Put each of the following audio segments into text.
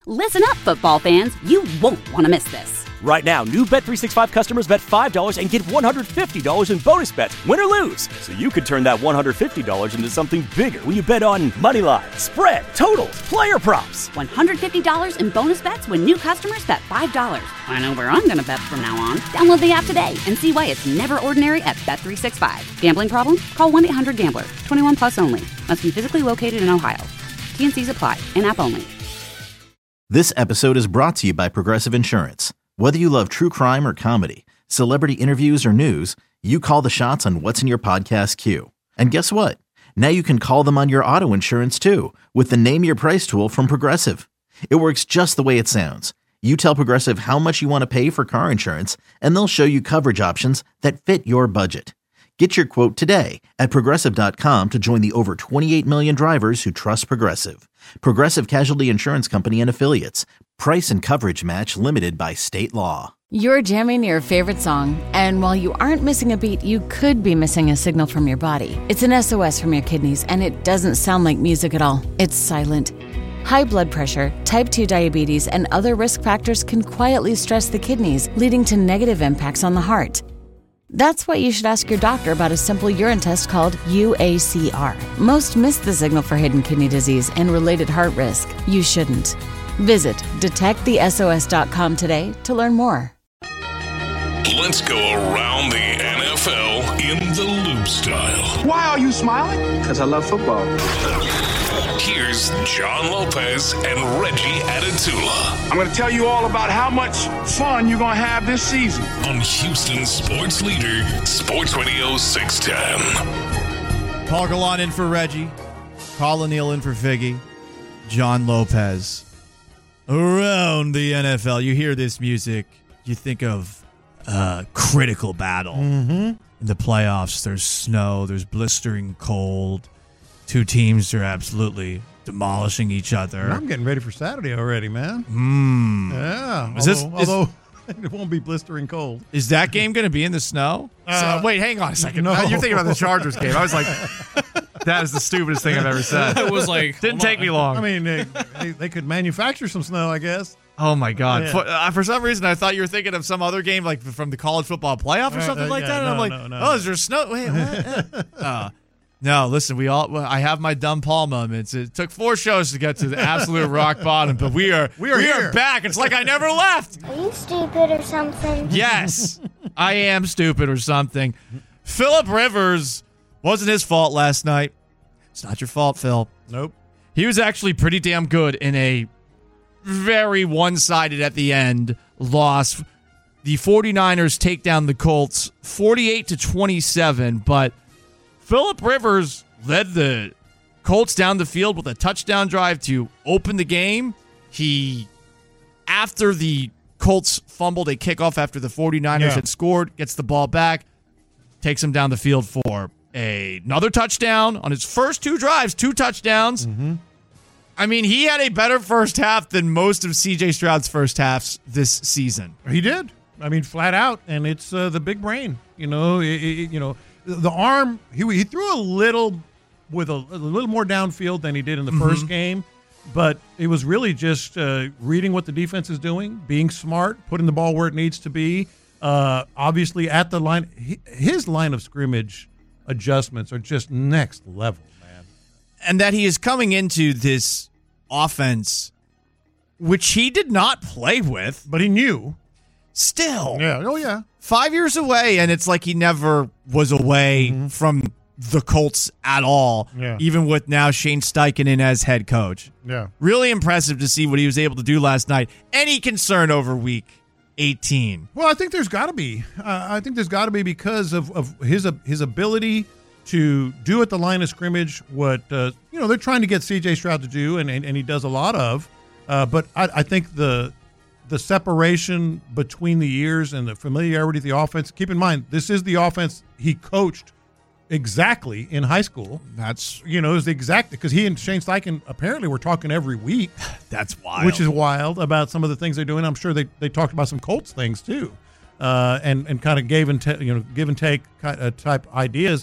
Listen up, football fans. You won't want to miss this. Right now, new Bet365 customers bet $5 and get $150 in bonus bets, win or lose. So you could turn that $150 into something bigger when you bet on money line, spread, totals, player props. $150 in bonus bets when new customers bet $5. I know where I'm going to bet from now on. Download the app today and see why it's never ordinary at Bet365. Gambling problem? Call 1-800-GAMBLER. 21 plus only. Must be physically located in Ohio. T&Cs apply. In-app only. This episode is brought to you by Progressive Insurance. Whether you love true crime or comedy, celebrity interviews or news, you call the shots on what's in your podcast queue. And guess what? Now you can call them on your auto insurance too with the Name Your Price tool from Progressive. It works just the way it sounds. You tell Progressive how much you want to pay for car insurance, and they'll show you coverage options that fit your budget. Get your quote today at Progressive.com to join the over 28 million drivers who trust Progressive. Progressive Casualty Insurance Company and Affiliates. Price and coverage match limited by state law. You're jamming your favorite song, and while you aren't missing a beat, you could be missing a signal from your body. It's an SOS from your kidneys, and it doesn't sound like music at all. It's silent. High blood pressure, type 2 diabetes, and other risk factors can quietly stress the kidneys, leading to negative impacts on the heart. That's why you should ask your doctor about a simple urine test called UACR. Most miss the signal for hidden kidney disease and related heart risk. You shouldn't. Visit detectthesos.com today to learn more. Let's go around the NFL in the Loop style. Why are you smiling? Because I love football. Here's John Lopez and Reggie Atatula. I'm going to tell you all about how much fun you're going to have this season. On Houston Sports Leader, Sports Radio 610. Paul Gallant in for Reggie. Colin Neal in for Figgy. John Lopez. Around the NFL. You hear this music, you think of critical battle. In the playoffs, there's snow, there's blistering cold. Two teams are absolutely demolishing each other. I'm getting ready for Saturday already, man. Yeah. Although it won't be blistering cold. Is that game going to be in the snow? Wait, hang on a second. No. You're thinking about the Chargers game. I was like, that is the stupidest thing I've ever said. It was like, didn't take me long. I mean, they could manufacture some snow, I guess. Oh, my God. Yeah. For some reason, I thought you were thinking of some other game, like from the college football playoff or something like that. And I'm like, oh, is there snow? Wait, what? No, listen, I have my dumb Paul moments. It took 4 shows to get to the absolute rock bottom, but we are back. It's like I never left. Are you stupid or something? Yes, I am stupid or something. Phillip Rivers, wasn't his fault last night. It's not your fault, Phil. Nope. He was actually pretty damn good in a very one-sided at the end loss. The 49ers take down the Colts 48-27, but Phillip Rivers led the Colts down the field with a touchdown drive to open the game. After the Colts fumbled a kickoff after the 49ers had scored, gets the ball back, takes him down the field for another touchdown on his first 2 drives, 2 touchdowns. I mean, he had a better first half than most of C.J. Stroud's first halves this season. He did. I mean, flat out, and it's the big brain. The arm, he threw a little with a little more downfield than he did in the first game, but it was really just reading what the defense is doing, being smart, putting the ball where it needs to be. Obviously, at the line, his line of scrimmage adjustments are just next level, man. And that he is coming into this offense, which he did not play with, but he knew. Still. Yeah. Oh, yeah. 5 years away, and it's like he never was away from the Colts at all, even with now Shane Steichen in as head coach. Yeah. Really impressive to see what he was able to do last night. Any concern over week 18? Well, I think there's got to be. I think there's got to be because of his ability to do at the line of scrimmage what they're trying to get C.J. Stroud to do, and he does a lot of. But I think the separation between the years and the familiarity of the offense. Keep in mind, this is the offense he coached exactly in high school. That's is the exact, because he and Shane Steichen apparently were talking every week. That's wild. Which is wild about some of the things they're doing. I'm sure they talked about some Colts things too, and kind of give and take type ideas.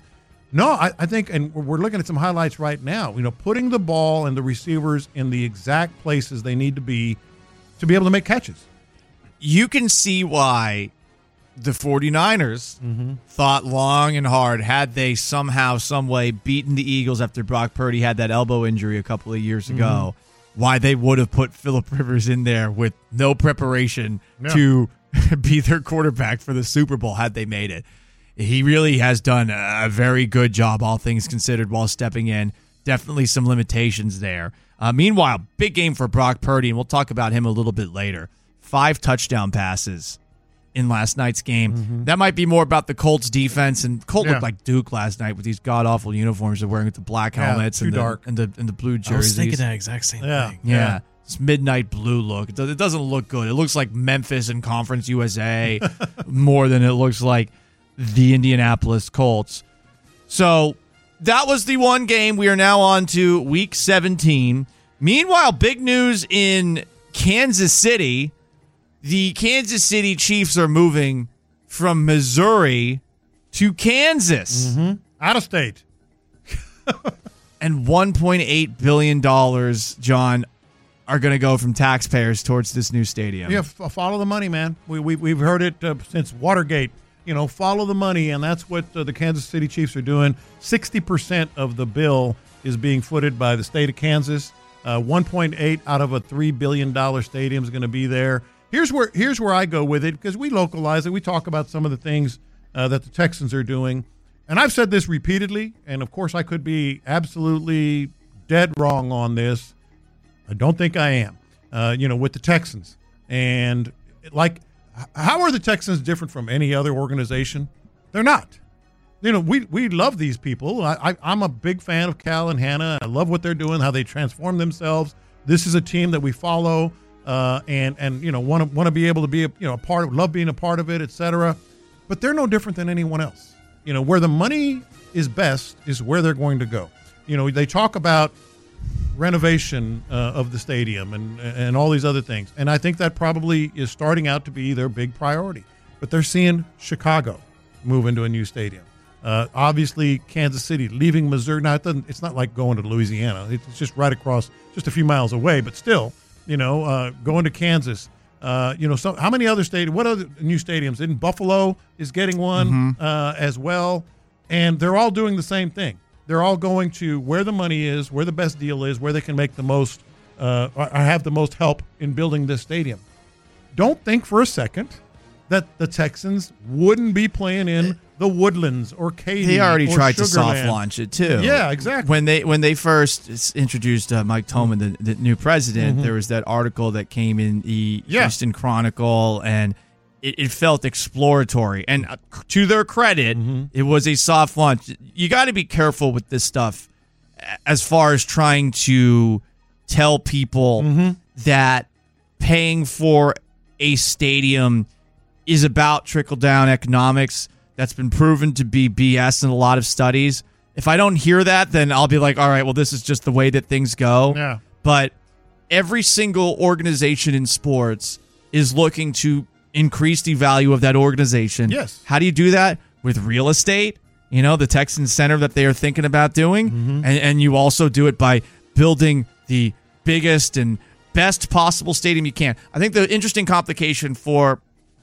No, I think, and we're looking at some highlights right now, putting the ball and the receivers in the exact places they need to be able to make catches. You can see why the 49ers thought long and hard, had they somehow, some way beaten the Eagles after Brock Purdy had that elbow injury a couple of years ago, why they would have put Phillip Rivers in there with no preparation to be their quarterback for the Super Bowl had they made it. He really has done a very good job, all things considered, while stepping in. Definitely some limitations there. Meanwhile, big game for Brock Purdy, and we'll talk about him a little bit later. 5 touchdown passes in last night's game. That might be more about the Colts defense, and Colt looked like Duke last night with these god-awful uniforms they're wearing with the black helmets and the blue jerseys. I was thinking that exact same thing. Yeah. This midnight blue look. It doesn't look good. It looks like Memphis and Conference USA more than it looks like the Indianapolis Colts. So that was the one game. We are now on to Week 17. Meanwhile, big news in Kansas City. The Kansas City Chiefs are moving from Missouri to Kansas. Out of state. And $1.8 billion, John, are going to go from taxpayers towards this new stadium. Yeah, follow the money, man. We've heard it since Watergate. Follow the money, and that's what the Kansas City Chiefs are doing. 60% of the bill is being footed by the state of Kansas. 1.8 out of a $3 billion stadium is going to be there. Here's where I go with it, because we localize it. We talk about some of the things that the Texans are doing. And I've said this repeatedly, and of course I could be absolutely dead wrong on this. I don't think I am, with the Texans. And how are the Texans different from any other organization? They're not. We love these people. I'm a big fan of Cal and Hannah. I love what they're doing, how they transform themselves. This is a team that we follow, and want to be able to be a part of, love being a part of it, etc. But they're no different than anyone else. Where the money is best is where they're going to go. They talk about renovation of the stadium and all these other things. And I think that probably is starting out to be their big priority. But they're seeing Chicago move into a new stadium. Obviously, Kansas City leaving Missouri. Now, it's not like going to Louisiana. It's just right across, just a few miles away. But still, going to Kansas. So how many other stadiums? What other new stadiums? In Buffalo is getting one as well. And they're all doing the same thing. They're all going to where the money is, where the best deal is, where they can make the most, or have the most help in building this stadium. Don't think for a second that the Texans wouldn't be playing in the Woodlands or Katy. They already tried to Sugarland. soft launch it too. Yeah, exactly. When they first introduced Mike Toman, the new president, there was that article that came in the Houston Chronicle, and it felt exploratory. And to their credit, it was a soft launch. You got to be careful with this stuff as far as trying to tell people that paying for a stadium is about trickle-down economics. That's been proven to be BS in a lot of studies. If I don't hear that, then I'll be like, all right, well, this is just the way that things go. Yeah. But every single organization in sports is looking to increase the value of that organization. Yes. How do you do that? With real estate, the Texans Center that they are thinking about doing. And you also do it by building the biggest and best possible stadium you can. I think the interesting complication for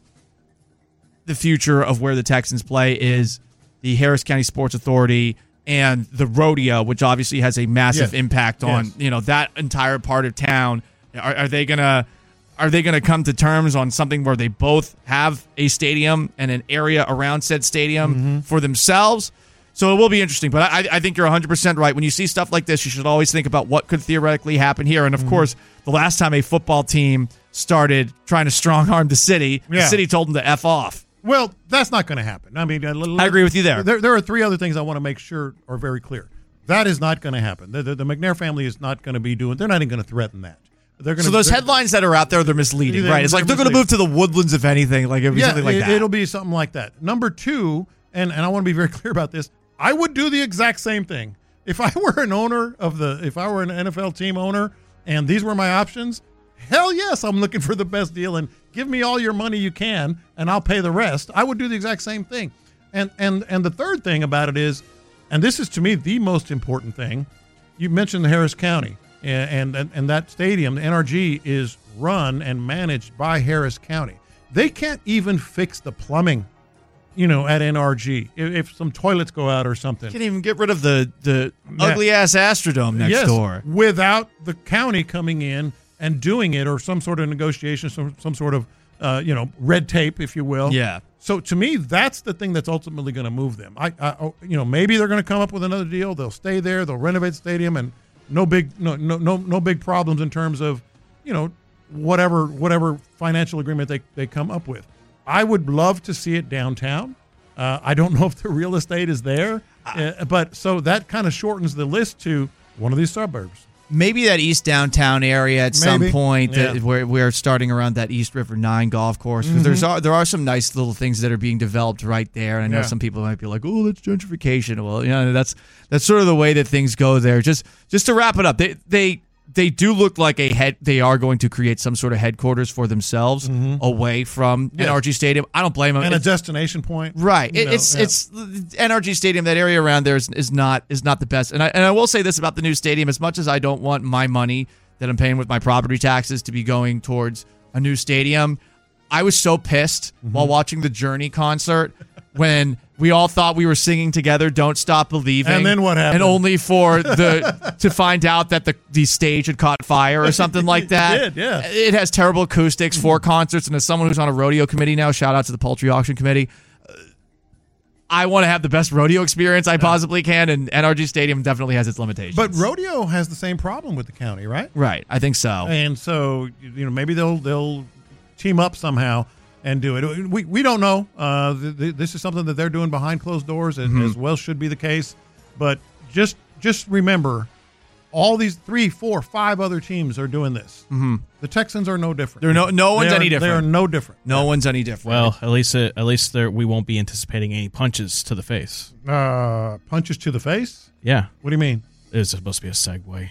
the future of where the Texans play is the Harris County Sports Authority and the rodeo, which obviously has a massive impact on that entire part of town. Are they gonna come to terms on something where they both have a stadium and an area around said stadium for themselves? So it will be interesting. But I think you're 100% right. When you see stuff like this, you should always think about what could theoretically happen here. And of course, the last time a football team started trying to strong arm the city told them to F off. Well, that's not going to happen. I mean, I agree with you there. There are 3 other things I want to make sure are very clear. That is not going to happen. The McNair family is not going to be doing. They're not even going to threaten that. So those headlines that are out there, they're misleading, right? It's like they're going to move to the Woodlands, if anything. Like it'll be something like that. It'll be something like that. Number 2, and I want to be very clear about this. I would do the exact same thing if I were an owner if I were an NFL team owner, and these were my options. Hell yes, I'm looking for the best deal, and give me all your money you can, and I'll pay the rest. I would do the exact same thing. And the third thing about it is, And this is, to me, the most important thing. You mentioned the Harris County, and that stadium, the NRG, is run and managed by Harris County. They can't even fix the plumbing, at NRG if some toilets go out or something. Can't even get rid of the ugly-ass Astrodome next door. Without the county coming in and doing it, or some sort of negotiation, some sort of, red tape, if you will. Yeah. So to me, that's the thing that's ultimately going to move them. Maybe they're going to come up with another deal. They'll stay there. They'll renovate the stadium, and no big problems in terms of, whatever financial agreement they come up with. I would love to see it downtown. I don't know if the real estate is there, but so that kind of shortens the list to one of these suburbs. Maybe that East Downtown area at some point, where we're starting around that East River 9 golf course. Because there are some nice little things that are being developed right there. And I know some people might be like, "Oh, that's gentrification." Well, that's sort of the way that things go there. Just to wrap it up, they do look like they are going to create some sort of headquarters for themselves away from NRG Stadium. I don't blame them. And a destination point. Right. It's NRG Stadium, that area around there is not the best. And I will say this about the new stadium: as much as I don't want my money that I'm paying with my property taxes to be going towards a new stadium, I was so pissed while watching the Journey concert when we all thought we were singing together "Don't Stop Believing," and then what happened? And only for to find out that the stage had caught fire or something like that. It did, yeah. It has terrible acoustics for concerts, and as someone who's on a rodeo committee now, shout out to the Poultry Auction Committee, I want to have the best rodeo experience I possibly can, and NRG Stadium definitely has its limitations. But rodeo has the same problem with the county, right? Right, I think so. And so maybe they'll team up somehow and do it. We don't know. This is something that they're doing behind closed doors, as well should be the case. But just remember, all these 3, 4, 5 other teams are doing this. The Texans are no different. No one's any different. They are no different. No one's any different. Well, at least we won't be anticipating any punches to the face. Punches to the face? Yeah. What do you mean? It's supposed to be a segue.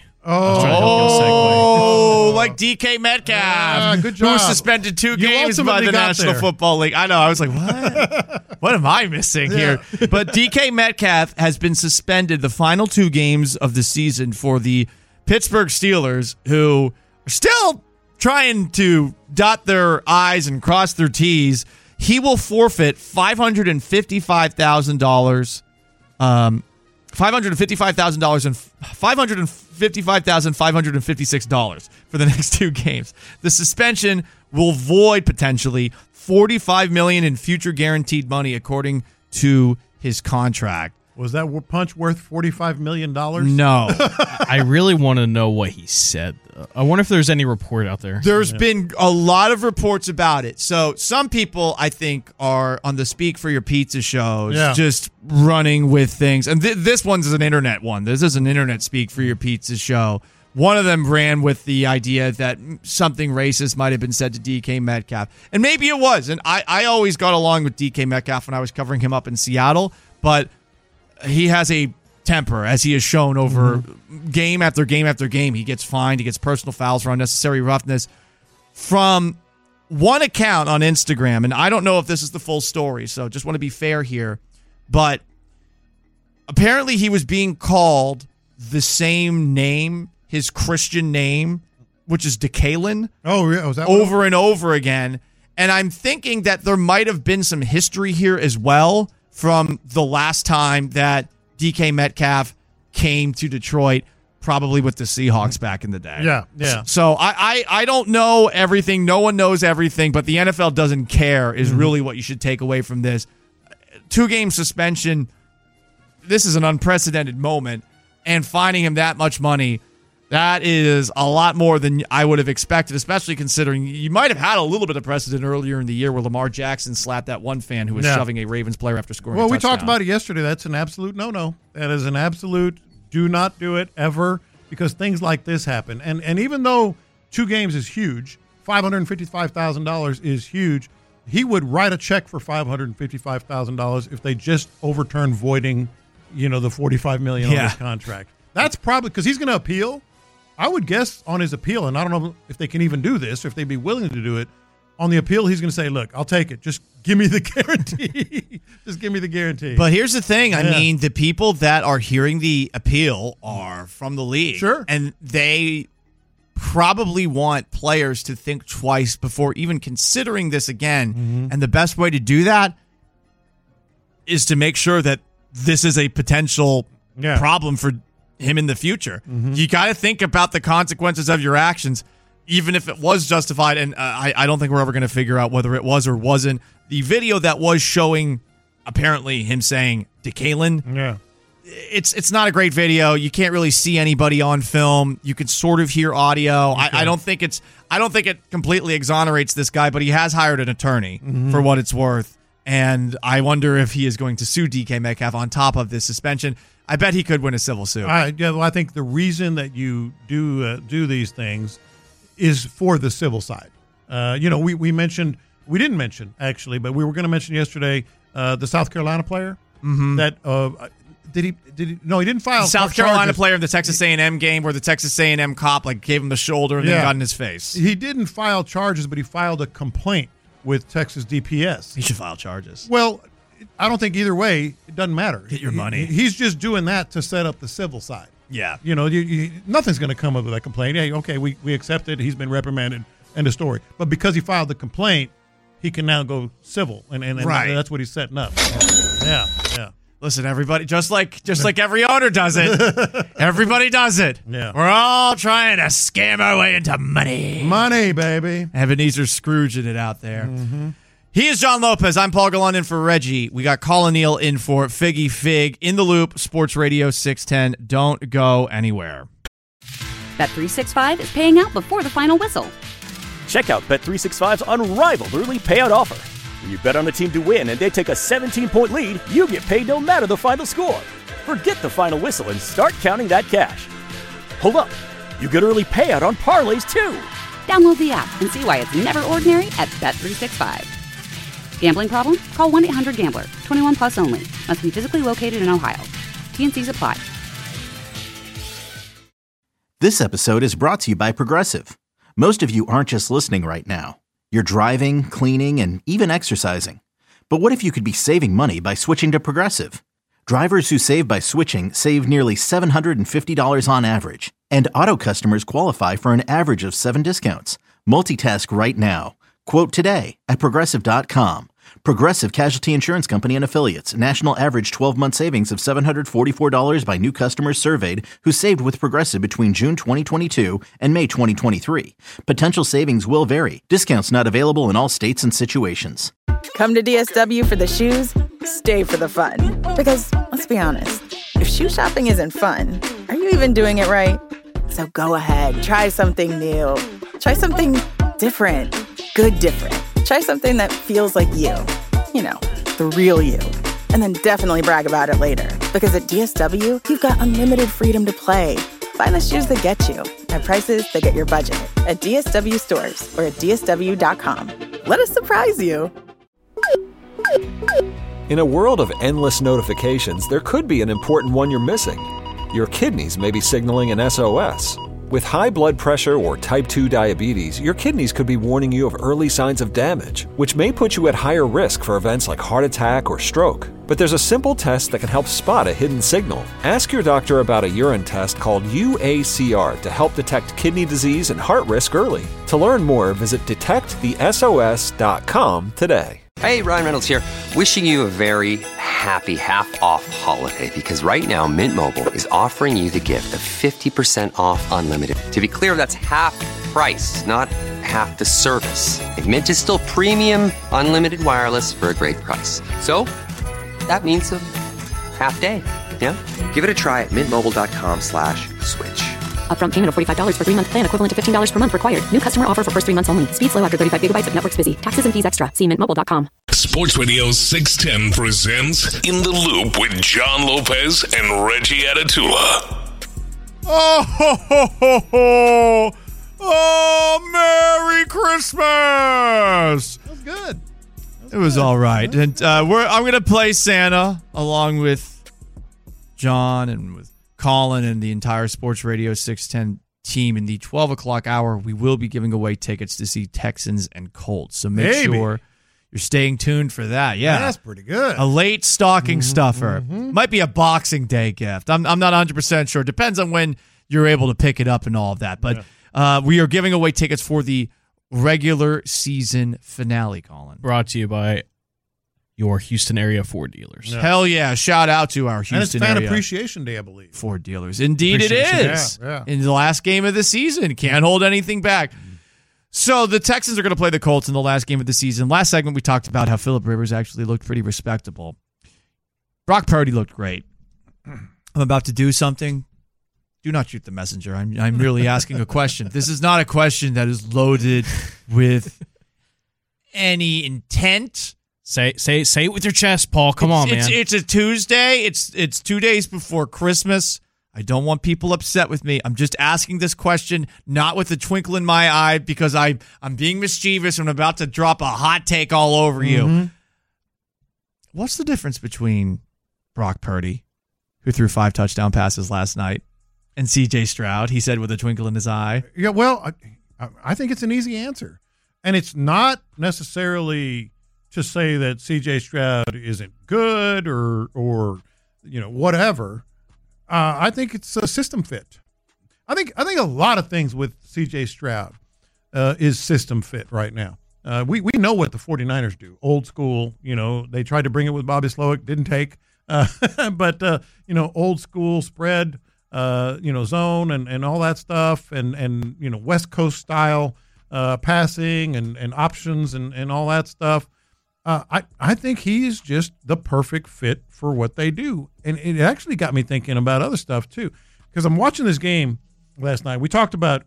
Oh, like DK Metcalf. Good job. Who was suspended 2 games by the National Football League. I know. I was like, what? What am I missing here? But DK Metcalf has been suspended the final 2 games of the season for the Pittsburgh Steelers, who are still trying to dot their I's and cross their T's. He will forfeit $555,000. $555,000 and $555,556 for the next 2 games. The suspension will void potentially $45 million in future guaranteed money, according to his contract. Was that punch worth $45 million? No. I really want to know what he said. I wonder if there's any report out there. There's been a lot of reports about it. So some people, I think, are on the Speak for Your Pizza shows just running with things. And this one's an internet one. This is an internet Speak for Your Pizza show. One of them ran with the idea that something racist might have been said to DK Metcalf. And maybe it was. And I always got along with DK Metcalf when I was covering him up in Seattle. But he has a temper, as he has shown over game after game after game. He gets fined. He gets personal fouls for unnecessary roughness. From one account on Instagram, and I don't know if this is the full story, so just want to be fair here, but apparently he was being called the same name, his Christian name, which is Decalin. Oh, yeah. Was that over and over again. And I'm thinking that there might have been some history here as well from the last time that DK Metcalf came to Detroit, probably with the Seahawks back in the day. Yeah. So I don't know everything. No one knows everything, but the NFL doesn't care is really what you should take away from this. 2-game suspension. This is an unprecedented moment. And finding him that much money, that is a lot more than I would have expected, especially considering you might have had a little bit of precedent earlier in the year where Lamar Jackson slapped that one fan who was shoving a Ravens player after scoring a touchdown. We talked about it yesterday. That's an absolute no-no. That is an absolute do not do it ever, because things like this happen. And even though 2 games is huge, $555,000 is huge, he would write a check for $555,000 if they just overturn voiding, the $45 million on his contract. That's probably because he's going to appeal. I would guess on his appeal, and I don't know if they can even do this, or if they'd be willing to do it, On the appeal, he's going to say, look, I'll take it. Just give me the guarantee. Just give me the guarantee. But here's the thing. I mean, the people that are hearing the appeal are from the league. Sure. And they probably want players to think twice before even considering this again. Mm-hmm. And the best way to do that is to make sure that this is a potential problem for him in the future. Mm-hmm. You got to think about the consequences of your actions, even if it was justified. And I don't think we're ever going to figure out whether it was or wasn't. The video that was showing apparently him saying Decalen, it's not a great video. You can't really see anybody on film. You can sort of hear audio. Okay. I don't think it completely exonerates this guy, but he has hired an attorney for what it's worth. And I wonder if he is going to sue DK Metcalf on top of this suspension. I bet he could win a civil suit. I think the reason that you do these things is for the civil side. We didn't mention actually, but we were going to mention yesterday the South Carolina player that he didn't file. The South Carolina player of the Texas A&M game where the Texas A&M cop gave him the shoulder and then got in his face. He didn't file charges, but he filed a complaint with Texas DPS. He should file charges. Well, I don't think either way, it doesn't matter. Get your money. He's just doing that to set up the civil side. Yeah. Nothing's going to come of that complaint. Hey, okay, we accept it. He's been reprimanded. End of story. But because he filed the complaint, he can now go civil, and that's what he's setting up. Yeah. Listen, everybody, just like every owner does it, everybody does it. Yeah. We're all trying to scam our way into money. Money, baby. Ebenezer Scrooging it out there. Mm-hmm. He is John Lopez. I'm Paul Gallen in for Reggie. We got Colin Neal in for Figgy Fig. In the Loop, Sports Radio 610. Don't go anywhere. Bet365 is paying out before the final whistle. Check out Bet365's unrivaled early payout offer. When you bet on a team to win and they take a 17-point lead, you get paid no matter the final score. Forget the final whistle and start counting that cash. Hold up. You get early payout on parlays, too. Download the app and see why it's never ordinary at Bet365. Gambling problem? Call 1-800-GAMBLER. 21 plus only. Must be physically located in Ohio. T&Cs apply. This episode is brought to you by Progressive. Most of you aren't just listening right now. You're driving, cleaning, and even exercising. But what if you could be saving money by switching to Progressive? Drivers who save by switching save nearly $750 on average. And auto customers qualify for an average of 7 discounts. Multitask right now. Quote today at Progressive.com. Progressive Casualty Insurance Company and Affiliates. National average 12-month savings of $744 by new customers surveyed who saved with Progressive between June 2022 and May 2023. Potential savings will vary. Discounts not available in all states and situations. Come to DSW for the shoes, stay for the fun. Because, let's be honest, if shoe shopping isn't fun, are you even doing it right? So go ahead, try something new. Try something different. Good different. Try something that feels like you. You know, the real you. And then definitely brag about it later. Because at DSW, you've got unlimited freedom to play. Find the shoes that get you at prices that get your budget at DSW stores or at DSW.com. Let us surprise you. In a world of endless notifications, there could be an important one you're missing. Your kidneys may be signaling an SOS. With high blood pressure or type 2 diabetes, your kidneys could be warning you of early signs of damage, which may put you at higher risk for events like heart attack or stroke. But there's a simple test that can help spot a hidden signal. Ask your doctor about a urine test called UACR to help detect kidney disease and heart risk early. To learn more, visit detectthesos.com today. Hey, Ryan Reynolds here, wishing you a very happy half-off holiday because right now Mint Mobile is offering you the gift of 50% off unlimited. To be clear, that's half price, not half the service. And Mint is still premium unlimited wireless for a great price. So that means a half day, yeah? Give it a try at mintmobile.com/switch. Upfront payment of $45 for 3-month plan, equivalent to $15 per month required. New customer offer for first 3 months only. Speed slow after 35 gigabytes if network's busy. Taxes and fees extra. See mintmobile.com. Sports Radio 610 presents In the Loop with John Lopez and Reggie Atatula. Oh, Merry Christmas! That was good. It was all right. And I'm going to play Santa along with John and with Colin and the entire Sports Radio 610 team. In the 12 o'clock hour, we will be giving away tickets to see Texans and Colts. So make sure you're staying tuned for that. Yeah. That's pretty good. A late stocking stuffer. Might be a Boxing Day gift. I'm not 100% sure. Depends on when you're able to pick it up and all of that. But we are giving away tickets for the regular season finale, Colin. Brought to you by your Houston area Ford dealers. Yeah. Hell yeah. Shout out to our Houston area. And it's Fan Appreciation Day, I believe. Ford dealers. Indeed it is. Yeah. In the last game of the season. Can't hold anything back. So the Texans are going to play the Colts in the last game of the season. Last segment, we talked about how Phillip Rivers actually looked pretty respectable. Brock Purdy looked great. I'm about to do something. Do not shoot the messenger. I'm really asking a question. This is not a question that is loaded with any intent. Say it with your chest, Paul. Come on, man. It's a Tuesday. It's 2 days before Christmas. I don't want people upset with me. I'm just asking this question, not with a twinkle in my eye, because I'm being mischievous and I'm about to drop a hot take all over you. What's the difference between Brock Purdy, who threw 5 touchdown passes last night, and C.J. Stroud? He said with a twinkle in his eye. Yeah, well, I think it's an easy answer. And it's not necessarily to say that C.J. Stroud isn't good or whatever. I think it's a system fit. I think a lot of things with C.J. Stroud is system fit right now. We know what the 49ers do. Old school, they tried to bring it with Bobby Slowick, didn't take. But old school spread, zone and all that stuff and West Coast style passing and options and all that stuff. I think he's just the perfect fit for what they do. And it actually got me thinking about other stuff too, because I'm watching this game last night. We talked about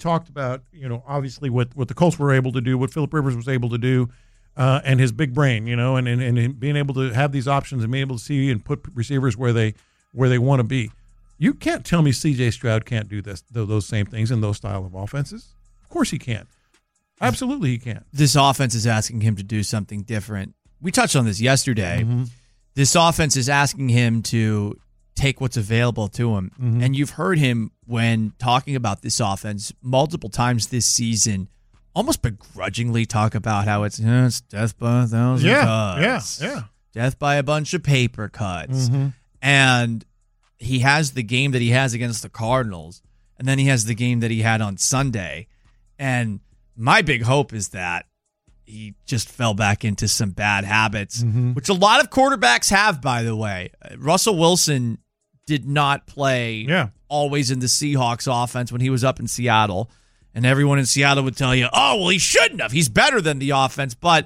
obviously what the Colts were able to do, what Phillip Rivers was able to do, and his big brain, and being able to have these options and being able to see and put receivers where they want to be. You can't tell me C.J. Stroud can't do those same things in those style of offenses. Of course he can. Absolutely he can. This offense is asking him to do something different. We touched on this yesterday. This offense is asking him to take what's available to him. And you've heard him when talking about this offense multiple times this season, almost begrudgingly talk about how it's death by 1,000 cuts. Yeah. Death by a bunch of paper cuts. And he has the game that he has against the Cardinals, and then he has the game that he had on Sunday. And my big hope is that he just fell back into some bad habits, which a lot of quarterbacks have, by the way. Russell Wilson did not play always in the Seahawks offense when he was up in Seattle. And everyone in Seattle would tell you, oh, well, he shouldn't have. He's better than the offense. But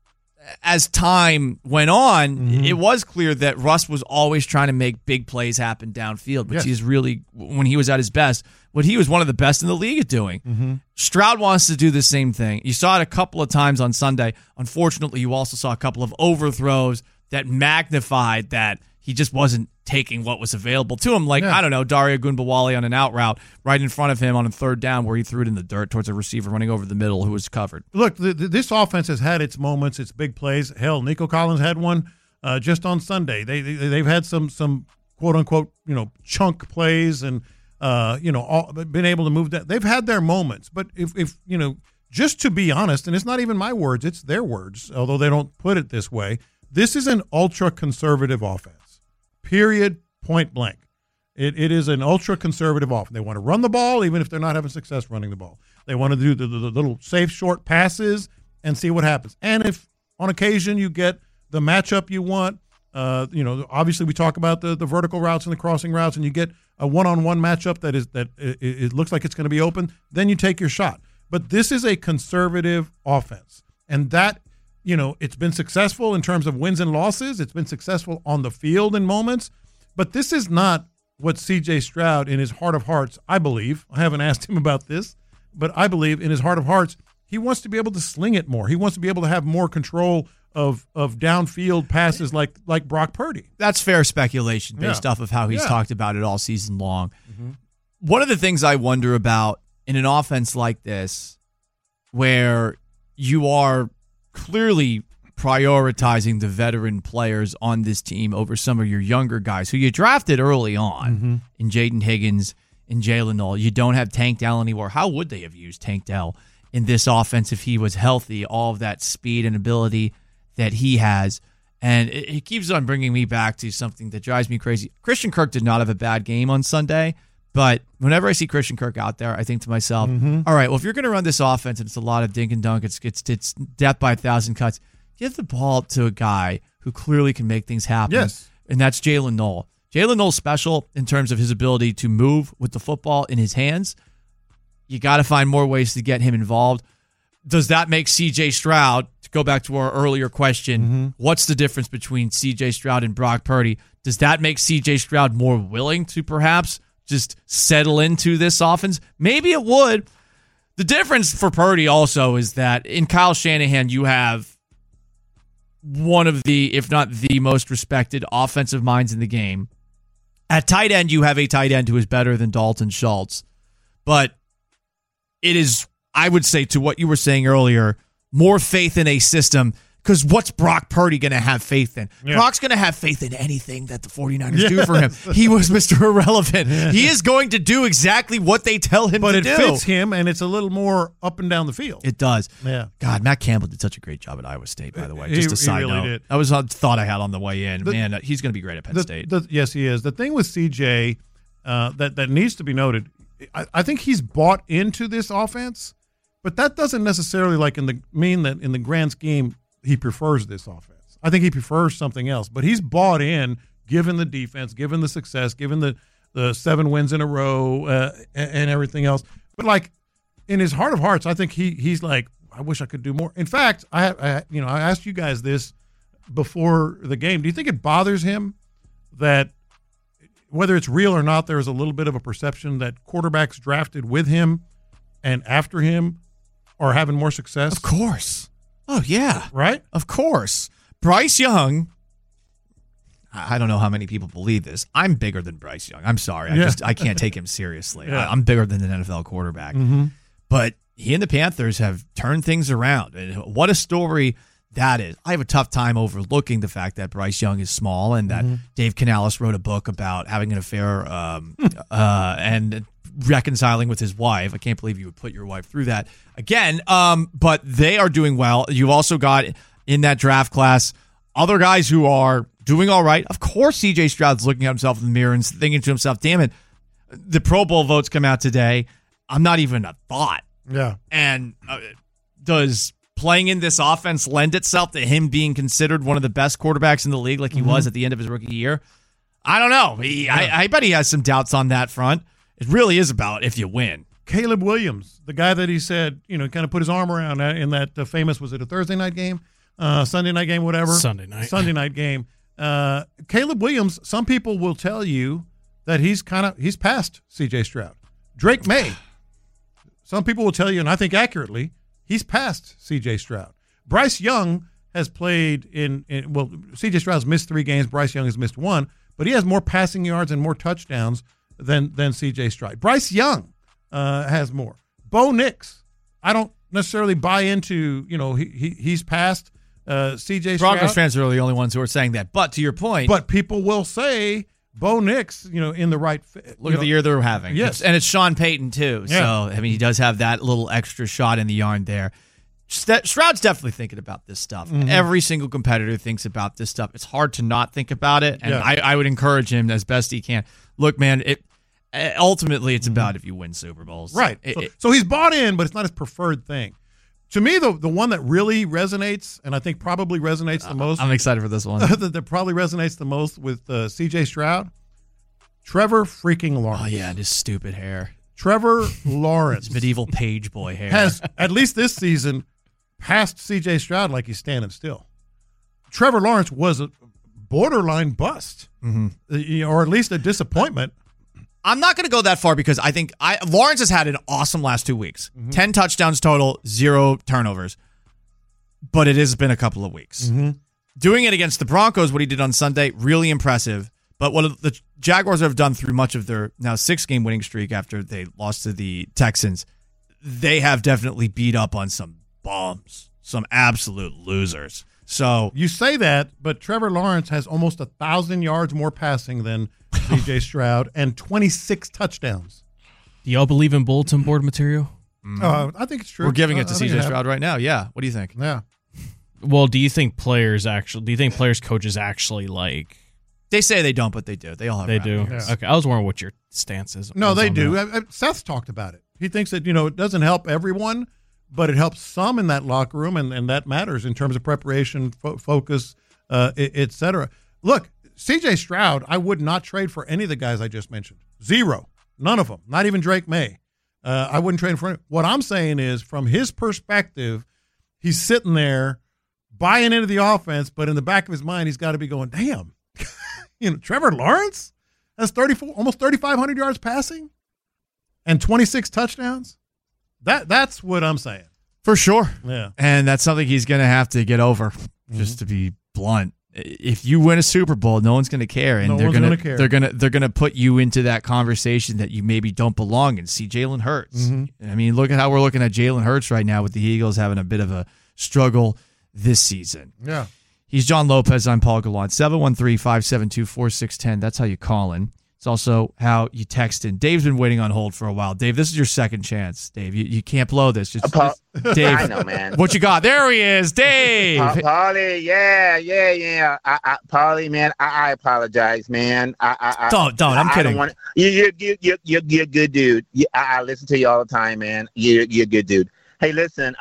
as time went on, it was clear that Russ was always trying to make big plays happen downfield, which is really, when he was at his best, what he was one of the best in the league at doing. Stroud wants to do the same thing. You saw it a couple of times on Sunday. Unfortunately, you also saw a couple of overthrows that magnified that he just wasn't taking what was available to him. Like, I don't know, Dario Gunbowale on an out route right in front of him on a third down where he threw it in the dirt towards a receiver running over the middle who was covered. Look, this offense has had its moments, its big plays. Hell, Nico Collins had one just on Sunday. They've had some quote unquote chunk plays and been able to move that. They've had their moments, but if just to be honest, and it's not even my words, it's their words, although they don't put it this way. This is an ultra conservative offense. Period. Point blank. It is an ultra conservative offense. They want to run the ball, even if they're not having success running the ball. They want to do the little safe short passes and see what happens. And if on occasion you get the matchup you want, obviously we talk about the vertical routes and the crossing routes, and you get a one-on-one matchup that it looks like it's going to be open, then you take your shot. But this is a conservative offense, and that. It's been successful in terms of wins and losses. It's been successful on the field in moments. But this is not what C.J. Stroud, in his heart of hearts, I believe. I haven't asked him about this, but I believe in his heart of hearts, he wants to be able to sling it more. He wants to be able to have more control of downfield passes like Brock Purdy. That's fair speculation based off of how he's talked about it all season long. One of the things I wonder about in an offense like this, where you are clearly prioritizing the veteran players on this team over some of your younger guys who you drafted early on in Jaden Higgins in Jalen Noel. You don't have Tank Dell anymore. How would they have used Tank Dell in this offense if he was healthy? All of that speed and ability that he has. And it keeps on bringing me back to something that drives me crazy. Christian Kirk did not have a bad game on Sunday, but whenever I see Christian Kirk out there, I think to myself, all right, well, if you're going to run this offense and it's a lot of dink and dunk, it's death by 1,000 cuts, give the ball to a guy who clearly can make things happen. Yes. And that's Jalen Noel. Jalen Noel's special in terms of his ability to move with the football in his hands. You got to find more ways to get him involved. Does that make C.J. Stroud, to go back to our earlier question, what's the difference between C.J. Stroud and Brock Purdy? Does that make C.J. Stroud more willing to perhaps just settle into this offense? Maybe it would. The difference for Purdy also is that in Kyle Shanahan, you have one of the, if not the most respected offensive minds in the game. At tight end, you have a tight end who is better than Dalton Schultz. But it is, I would say, to what you were saying earlier, more faith in a system. Because what's Brock Purdy going to have faith in? Yeah. Brock's going to have faith in anything that the 49ers do for him. He was Mr. Irrelevant. He is going to do exactly what they tell him to do. But it fits him, and it's a little more up and down the field. It does. Yeah. God, Matt Campbell did such a great job at Iowa State, by the way. Just a side note. Did. That was a thought I had on the way in. Man, he's going to be great at Penn State. Yes, he is. The thing with CJ that needs to be noted, I think he's bought into this offense, but that doesn't necessarily mean that in the grand scheme he prefers this offense. I think he prefers something else, but he's bought in, given the defense, given the success, given the 7 wins in a row and everything else. But in his heart of hearts, I think he's like, I wish I could do more. In fact, I asked you guys this before the game. Do you think it bothers him that whether it's real or not, there's a little bit of a perception that quarterbacks drafted with him and after him are having more success? Of course. Oh, yeah. Right? Of course. Bryce Young, I don't know how many people believe this. I'm bigger than Bryce Young. I'm sorry. I can't take him seriously. Yeah. I'm bigger than an NFL quarterback. But he and the Panthers have turned things around. And what a story that is. I have a tough time overlooking the fact that Bryce Young is small and that Dave Canales wrote a book about having an affair and reconciling with his wife. I can't believe you would put your wife through that again. But they are doing well. You've also got in that draft class other guys who are doing all right. Of course, C.J. Stroud's looking at himself in the mirror and thinking to himself, damn it, the Pro Bowl votes come out today. I'm not even a thought. Yeah. And does playing in this offense lend itself to him being considered one of the best quarterbacks in the league like he was at the end of his rookie year? I don't know. I bet he has some doubts on that front. It really is about if you win. Caleb Williams, the guy that he said, kind of put his arm around in that famous, was it a Thursday night game? Sunday night game, whatever? Sunday night game. Caleb Williams, some people will tell you that he's past C.J. Stroud. Drake May, some people will tell you, and I think accurately, he's past C.J. Stroud. Bryce Young has played C.J. Stroud's missed 3 games. Bryce Young has missed 1, but he has more passing yards and more touchdowns than C.J. Stroud. Bryce Young has more. Bo Nix, I don't necessarily buy into, he's past C.J. Stroud. Broncos fans are the only ones who are saying that. But to your point. But people will say Bo Nix, in the right fit. Look at the year they're having. Yes. And it's Sean Payton, too. Yeah. So, he does have that little extra shot in the yarn there. Stroud's definitely thinking about this stuff. Every single competitor thinks about this stuff. It's hard to not think about it. And I would encourage him as best he can. Look, man, ultimately it's about if you win Super Bowls. Right. So he's bought in, but it's not his preferred thing. To me, the one that really resonates, and I think probably resonates the most. I'm excited for this one. that probably resonates the most with C.J. Stroud, Trevor freaking Lawrence. Oh, yeah, and his stupid hair. Trevor Lawrence. His medieval page boy hair. Has, at least this season, passed C.J. Stroud like he's standing still. Trevor Lawrence was a borderline bust, or at least a disappointment. I'm not going to go that far because I think Lawrence has had an awesome last 2 weeks. 10 touchdowns total, 0 turnovers. But it has been a couple of weeks. Doing it against the Broncos, what he did on Sunday, really impressive. But what the Jaguars have done through much of their now 6-game winning streak after they lost to the Texans, they have definitely beat up on some bums, some absolute losers. So you say that, but Trevor Lawrence has almost 1,000 yards more passing than C.J. Stroud and 26 touchdowns. Do y'all believe in bulletin board material? I think it's true. We're giving it to I think CJ it Stroud right now. Yeah. What do you think? Yeah. Well, do you think players coaches actually like? They say they don't, but they do. They all have. They do. Yeah. Okay, I was wondering what your stance is. No, they on do. that. Seth's talked about it. He thinks that, it doesn't help everyone, but it helps some in that locker room, and that matters in terms of preparation, focus, et cetera. Look, CJ Stroud, I would not trade for any of the guys I just mentioned. Zero. None of them. Not even Drake May. I wouldn't trade for any. What I'm saying is, from his perspective, he's sitting there buying into the offense, but in the back of his mind, he's got to be going, damn, Trevor Lawrence has almost 3,500 yards passing and 26 touchdowns. That's what I'm saying. For sure. Yeah. And that's something he's going to have to get over, just to be blunt. If you win a Super Bowl, no one's going to care, and they're going to put you into that conversation that you maybe don't belong in. See Jalen Hurts. Mm-hmm. I mean, look at how we're looking at Jalen Hurts right now with the Eagles having a bit of a struggle this season. Yeah. He's John Lopez. I'm Paul Gallant. 713-572-4610. That's how you call in. It's also how you text in. Dave's been waiting on hold for a while. Dave, this is your second chance. Dave, you can't blow this. Just Dave, I know, man. What you got? There he is, Dave. Paulie, yeah. Paulie, man, I apologize, man. Don't. I'm kidding. You're a good dude. I listen to you all the time, man. You're a good dude. Hey, listen.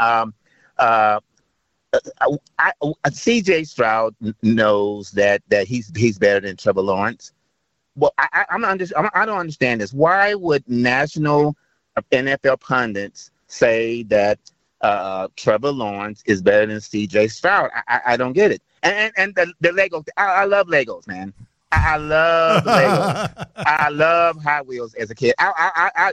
CJ Stroud knows that he's better than Trevor Lawrence. Well, I don't understand this. Why would national NFL pundits say that Trevor Lawrence is better than CJ Stroud? I don't get it. And the Lego, I love Legos, man. I love Legos. I love Hot Wheels as a kid. I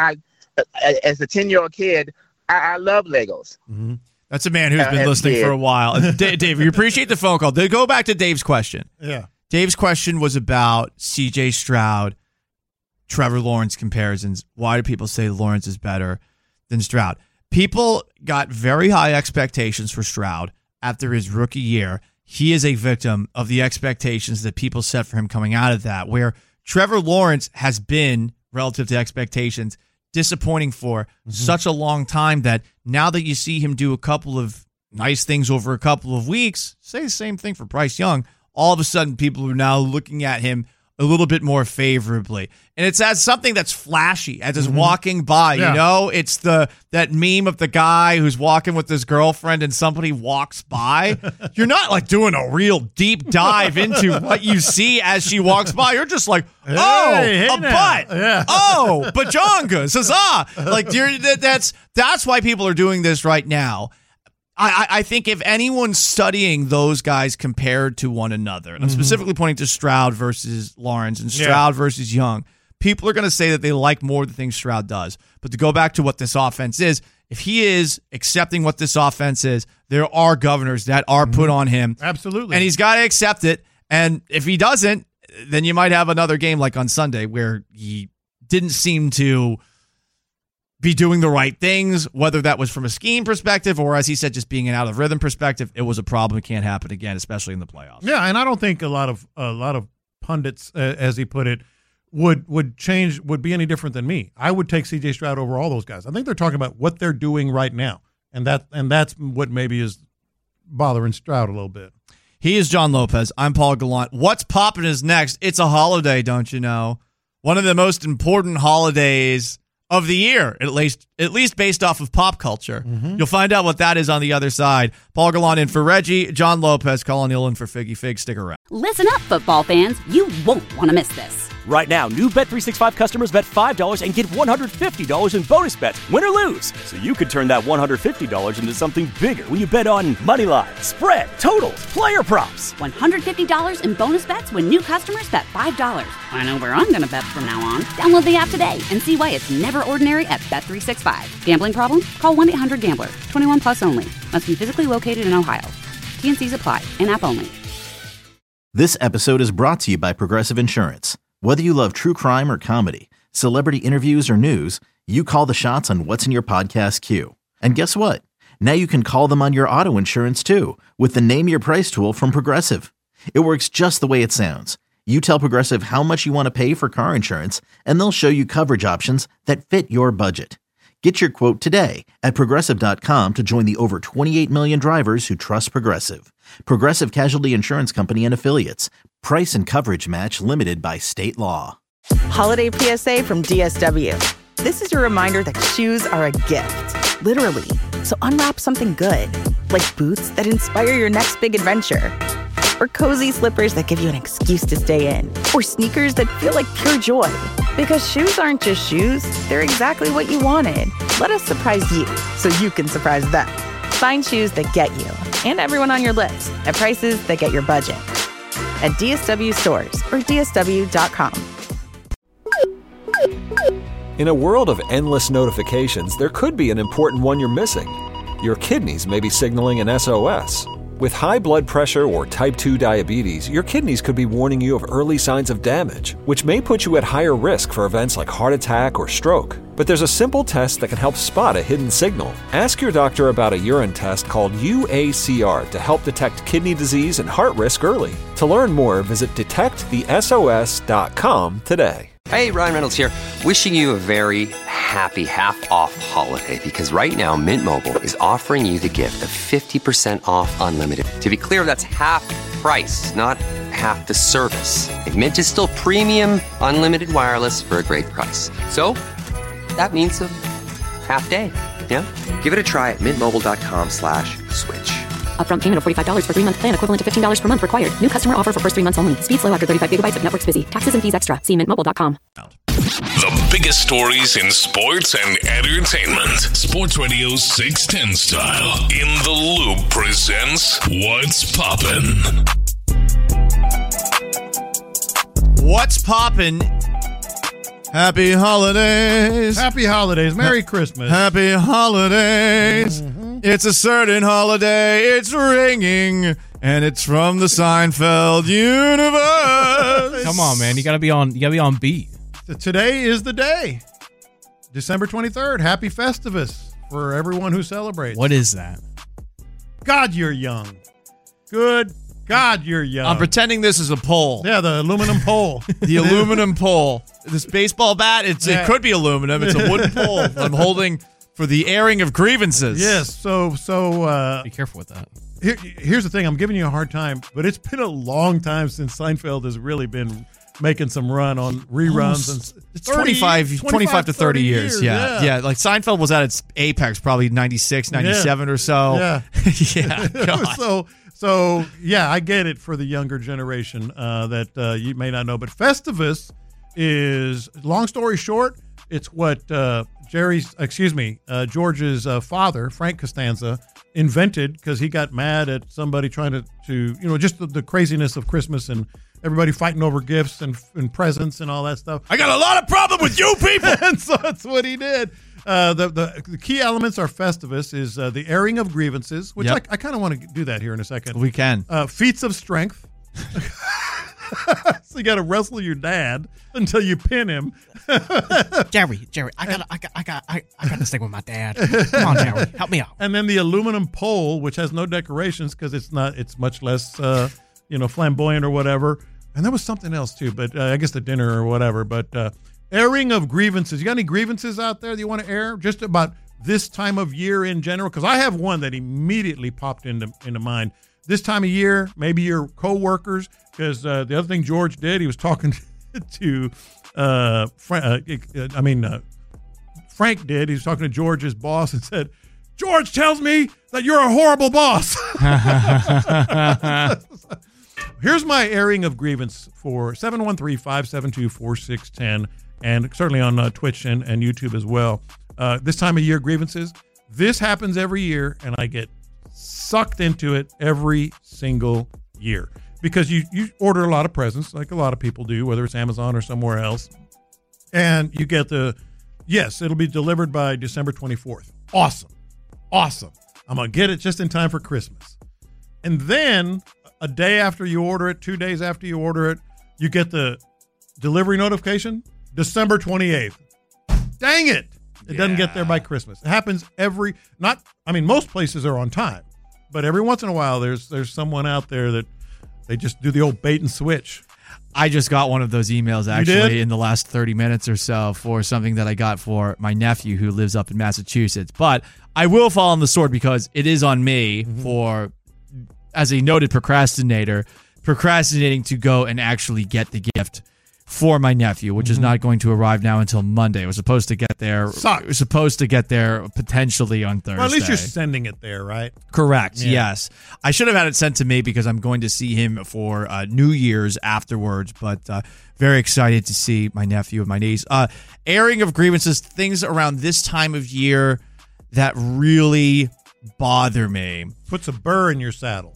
as a 10-year-old kid, I love Legos. Mm-hmm. That's a man who's been listening for a while. Dave, we appreciate the phone call. Go back to Dave's question. Yeah. Dave's question was about C.J. Stroud, Trevor Lawrence comparisons. Why do people say Lawrence is better than Stroud? People got very high expectations for Stroud after his rookie year. He is a victim of the expectations that people set for him coming out of that, where Trevor Lawrence has been, relative to expectations, disappointing for such a long time that now that you see him do a couple of nice things over a couple of weeks, say the same thing for Bryce Young, all of a sudden people are now looking at him a little bit more favorably. And it's as something that's flashy, as is walking by, you know? It's that meme of the guy who's walking with his girlfriend and somebody walks by. You're not like doing a real deep dive into what you see as she walks by. You're just like, hey, a butt. Yeah. Oh, bajongas, huzzah. Like that's why people are doing this right now. I think if anyone's studying those guys compared to one another, and I'm specifically pointing to Stroud versus Lawrence and Stroud versus Young, people are going to say that they like more of the things Stroud does. But to go back to what this offense is, if he is accepting what this offense is, there are governors that are put on him. Absolutely. And he's got to accept it. And if he doesn't, then you might have another game like on Sunday where he didn't seem to be doing the right things, whether that was from a scheme perspective or, as he said, just being an out of rhythm perspective. It was a problem. It can't happen again, especially in the playoffs. Yeah, and I don't think a lot of pundits, as he put it, would be any different than me. I would take C.J. Stroud over all those guys. I think they're talking about what they're doing right now, and that's what maybe is bothering Stroud a little bit. He is John Lopez. I'm Paul Gallant. What's popping is next. It's a holiday, don't you know? One of the most important holidays of the year, at least based off of pop culture. You'll find out what that is on the other side. Paul Gallant in for Reggie, John Lopez, Colin Hill in for Figgy Fig. Stick around. Listen up, football fans. You won't want to miss this. Right now, new Bet365 customers bet $5 and get $150 in bonus bets, win or lose. So you could turn that $150 into something bigger when you bet on money line, spread, totals, player props. $150 in bonus bets when new customers bet $5. I know where I'm going to bet from now on. Download the app today and see why it's never ordinary at Bet365. Gambling problem? Call 1-800-GAMBLER. 21 plus only. Must be physically located in Ohio. T&Cs apply. In-app only. This episode is brought to you by Progressive Insurance. Whether you love true crime or comedy, celebrity interviews or news, you call the shots on what's in your podcast queue. And guess what? Now you can call them on your auto insurance too with the Name Your Price tool from Progressive. It works just the way it sounds. You tell Progressive how much you want to pay for car insurance, and they'll show you coverage options that fit your budget. Get your quote today at Progressive.com to join the over 28 million drivers who trust Progressive. Progressive Casualty Insurance Company and Affiliates. Price and coverage match limited by state law. Holiday PSA from DSW. This is your reminder that shoes are a gift, literally. So unwrap something good, like boots that inspire your next big adventure, or cozy slippers that give you an excuse to stay in, or sneakers that feel like pure joy. Because shoes aren't just shoes, they're exactly what you wanted. Let us surprise you so you can surprise them. Find shoes that get you and everyone on your list at prices that get your budget. At DSW stores or DSW.com. In a world of endless notifications, there could be an important one you're missing. Your kidneys may be signaling an SOS. With high blood pressure or type 2 diabetes, your kidneys could be warning you of early signs of damage, which may put you at higher risk for events like heart attack or stroke. But there's a simple test that can help spot a hidden signal. Ask your doctor about a urine test called UACR to help detect kidney disease and heart risk early. To learn more, visit detectthesos.com today. Hey, Ryan Reynolds here, wishing you a very happy half-off holiday, because right now Mint Mobile is offering you the gift of 50% off unlimited. To be clear, that's half price, not half the service. And Mint is still premium unlimited wireless for a great price. So that means a half day, yeah? Give it a try at mintmobile.com/switch. Upfront payment of $45 for 3-month plan, equivalent to $15 per month required. New customer offer for first 3 months only. Speed slow after 35 gigabytes if network's busy. Taxes and fees extra. See mintmobile.com. The biggest stories in sports and entertainment. Sports Radio 610 style. In the Loop presents What's Poppin'. What's poppin'? Happy holidays. Happy holidays. Merry Christmas. Happy holidays. It's a certain holiday. It's ringing. And it's from the Seinfeld universe. Come on, man. You gotta be on beat. Today is the day. December 23rd. Happy Festivus for everyone who celebrates. What is that? God, you're young. Good God, you're young. I'm pretending this is a pole. Yeah, the aluminum pole. The aluminum pole. This baseball bat, it could be aluminum. It's a wooden pole I'm holding for the airing of grievances. Yes, so be careful with that. Here's the thing. I'm giving you a hard time, but it's been a long time since Seinfeld has really been making some run on reruns. And it's 25 to 30 years. Yeah. Like Seinfeld was at its apex probably 96, 97 or so. Yeah. Yeah. God. So, yeah, I get it for the younger generation that you may not know. But Festivus is, long story short, it's what George's father, Frank Costanza, invented because he got mad at somebody trying to just the craziness of Christmas and everybody fighting over gifts and presents and all that stuff. I got a lot of problem with you people. And so that's what he did. The key elements are Festivus is the airing of grievances, which I kind of want to do that here in a second. We can. Feats of strength. So you got to wrestle your dad until you pin him. Jerry, I got this thing with my dad. Come on, Jerry, help me out. And then the aluminum pole, which has no decorations because it's much less flamboyant or whatever. And there was something else too, but I guess the dinner or whatever. But airing of grievances. You got any grievances out there that you want to air? Just about this time of year in general? Because I have one that immediately popped into mind. This time of year, maybe your coworkers, because the other thing George did, he was talking to Frank did. He was talking to George's boss and said, "George tells me that you're a horrible boss." Here's my airing of grievance for 713-572-4610, and certainly on Twitch and YouTube as well. This time of year grievances. This happens every year, and I get sucked into it every single year because you order a lot of presents, like a lot of people do, whether it's Amazon or somewhere else, and you get it'll be delivered by December 24th. Awesome. I'm going to get it just in time for Christmas. And then a day after you order it, 2 days after you order it, you get the delivery notification, December 28th. Dang it. It doesn't get there by Christmas. It happens most places are on time, but every once in a while there's someone out there that they just do the old bait and switch. I just got one of those emails did? actually in the last 30 minutes or so for something that I got for my nephew who lives up in Massachusetts. But I will fall on the sword because it is on me for, as a noted procrastinating to go and actually get the gift for my nephew, which is not going to arrive now until Monday. We're supposed to get there. Sucks. We're supposed to get there potentially on Thursday. Well, at least you're sending it there, right? Correct. Yeah. Yes. I should have had it sent to me because I'm going to see him for New Year's afterwards, but very excited to see my nephew and my niece. Airing of grievances, things around this time of year that really bother me. Puts a burr in your saddle.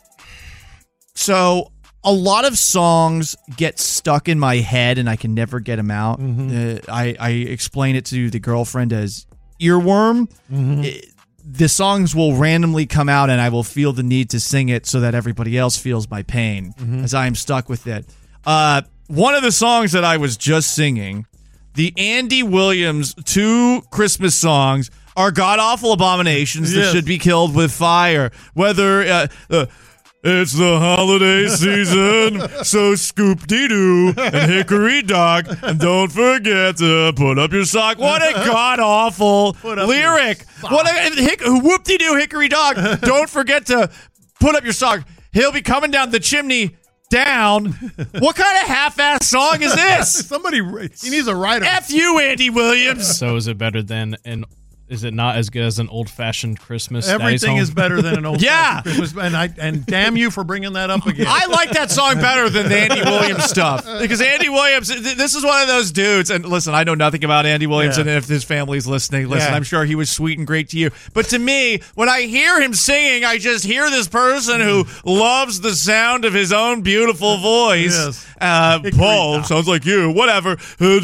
So a lot of songs get stuck in my head and I can never get them out. I explain it to the girlfriend as earworm. The songs will randomly come out and I will feel the need to sing it so that everybody else feels my pain as I am stuck with it. One of the songs that I was just singing, the Andy Williams 2 Christmas songs, are god-awful abominations that should be killed with fire. Whether... it's the holiday season, so scoop-dee-doo and hickory-dock, and don't forget to put up your sock. What a god-awful lyric. What a whoop-dee-doo, hickory-dock. Don't forget to put up your sock. He'll be coming down the chimney down. What kind of half-ass song is this? He needs a writer. F you, Andy Williams. So is it better than is it not as good as an old-fashioned Christmas? Everything is better than an old-fashioned Christmas. And damn you for bringing that up again. I like that song better than the Andy Williams stuff. Because Andy Williams, this is one of those dudes, and listen, I know nothing about Andy Williams, and if his family's listening, I'm sure he was sweet and great to you. But to me, when I hear him singing, I just hear this person who loves the sound of his own beautiful voice. Paul, sounds like you, whatever.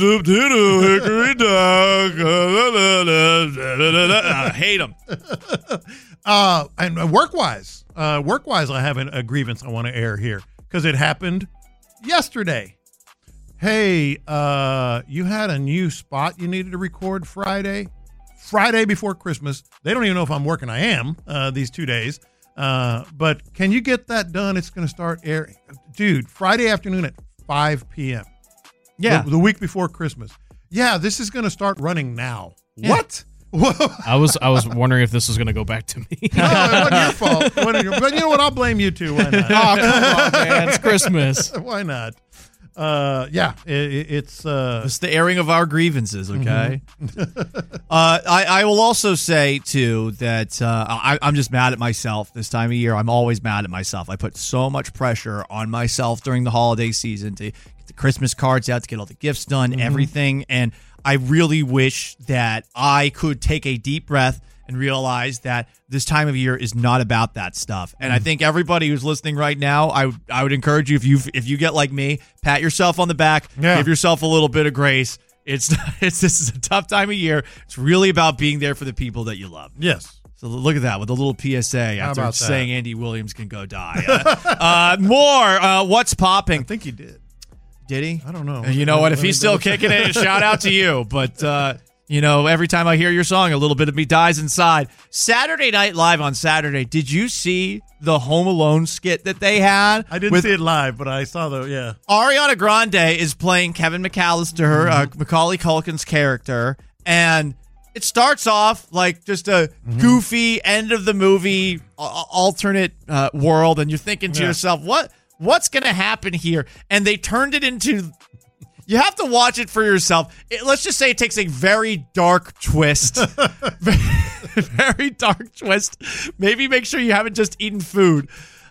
I hate him. And work-wise, I have a grievance I want to air here because it happened yesterday. Hey, you had a new spot you needed to record Friday before Christmas. They don't even know if I'm working. I am these 2 days. But can you get that done? It's going to start airing. Dude, Friday afternoon at 5 p.m. Yeah. The week before Christmas. Yeah, this is going to start running now. Yeah. What? I was wondering if this was going to go back to me. No, it wasn't your fault. But you know what? I'll blame you too. Why not? Oh, come on, man. It's Christmas. Why not? It's the airing of our grievances, okay? I will also say, too, that I'm just mad at myself this time of year. I'm always mad at myself. I put so much pressure on myself during the holiday season to get the Christmas cards out, to get all the gifts done, everything, and I really wish that I could take a deep breath and realize that this time of year is not about that stuff. And I think everybody who's listening right now, I would encourage you, if you get like me, pat yourself on the back, give yourself a little bit of grace. This is a tough time of year. It's really about being there for the people that you love. Yes. So look at that with a little PSA after about saying that? Andy Williams can go die. More What's Popping? I think he did. Did he? I don't know. You know what? If he's still kicking it, shout out to you. But, every time I hear your song, a little bit of me dies inside. Saturday Night Live on Saturday. Did you see the Home Alone skit that they had? I didn't see it live, but I saw Ariana Grande is playing Kevin McAllister, Macaulay Culkin's character, and it starts off like just a goofy end of the movie alternate world, and you're thinking to yourself, what's going to happen here? And they turned it into... You have to watch it for yourself. Let's just say it takes a very dark twist. Very dark twist. Maybe make sure you haven't just eaten food.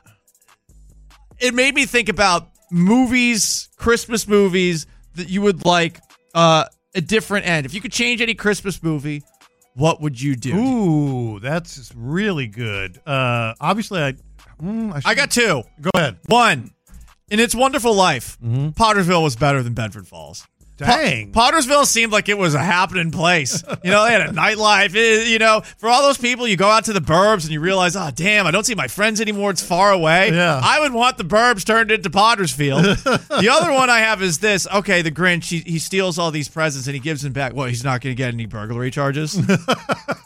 It made me think about movies, Christmas movies, that you would like a different end. If you could change any Christmas movie, what would you do? Ooh, that's really good. Obviously, I got two. Go ahead. One, in It's Wonderful Life, Pottersville was better than Bedford Falls. Dang. Pottersville seemed like it was a happening place. They had a nightlife. For all those people, you go out to the burbs and you realize, oh, damn, I don't see my friends anymore. It's far away. Yeah. I would want the burbs turned into Pottersfield. The other one I have is this. Okay, the Grinch, he steals all these presents and he gives them back. Well, he's not going to get any burglary charges.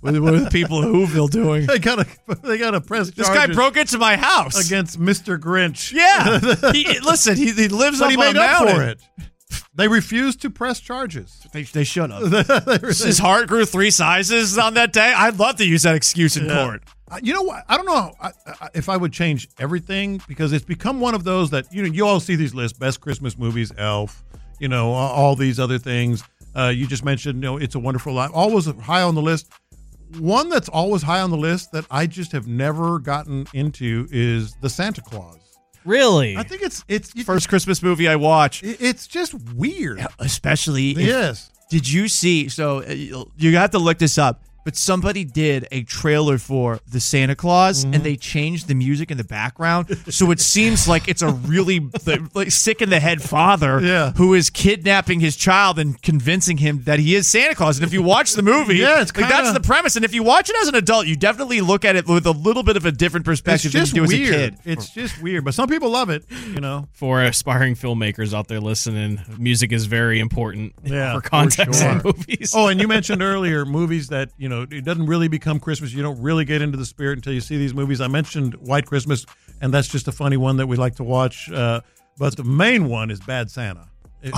What are the people of Whoville doing? They got to press This guy broke into my house against Mr. Grinch. Yeah. Listen, he lives but up he on a made up mountain. for it. They refused to press charges. They should have. His heart grew 3 sizes on that day. I'd love to use that excuse in court. You know what? I don't know if I would change everything because it's become one of those that, you all see these lists, best Christmas movies, Elf, all these other things. You just mentioned, It's a Wonderful Life. Always high on the list. One that's always high on the list that I just have never gotten into is The Santa Claus. Really? I think it's First Christmas movie I watched. It's just weird. Yeah, especially yes. Did you see? So you have to look this up. But somebody did a trailer for The Santa Claus, and they changed the music in the background, so it seems like it's a really sick in the head father who is kidnapping his child and convincing him that he is Santa Claus. And if you watch the movie, that's the premise. And if you watch it as an adult, you definitely look at it with a little bit of a different perspective than you do as a kid. It's just weird, but some people love it. For aspiring filmmakers out there listening, music is very important for context sure. in movies. Oh, and you mentioned earlier movies that it doesn't really become Christmas. You don't really get into the spirit until you see these movies. I mentioned White Christmas, and that's just a funny one that we like to watch. But the main one is Bad Santa. It